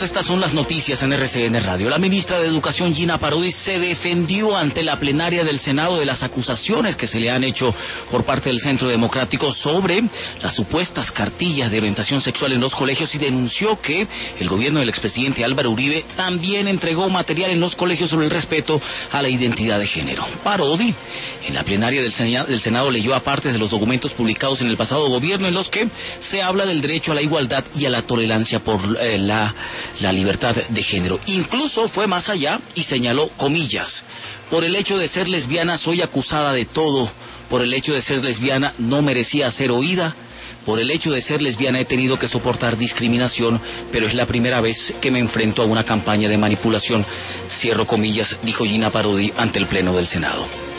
estas son las noticias en RCN Radio. La ministra de Educación, Gina Parodi, se defendió ante la plenaria del Senado de las acusaciones que se le han hecho por parte del Centro Democrático sobre las supuestas cartillas de orientación sexual en los colegios y denunció que el gobierno del expresidente Álvaro Uribe también entregó material en los colegios sobre el respeto a la identidad de género. Parodi, en la plenaria del Senado, leyó aparte de los documentos publicados en el pasado gobierno en los que se habla del derecho a la igualdad y a la tolerancia por la libertad de género. Incluso fue más allá y señaló, comillas, por el hecho de ser lesbiana soy acusada de todo, por el hecho de ser lesbiana no merecía ser oída, por el hecho de ser lesbiana he tenido que soportar discriminación, pero es la primera vez que me enfrento a una campaña de manipulación, cierro comillas, dijo Gina Parodi ante el Pleno del Senado.